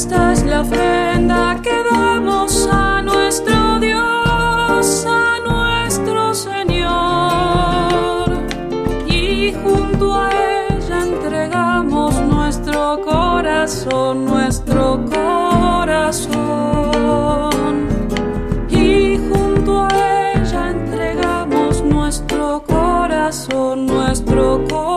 Esta es la ofrenda que damos a nuestro Dios, a nuestro Señor, y junto a ella entregamos nuestro corazón, nuestro corazón, y junto a ella entregamos nuestro corazón, nuestro corazón.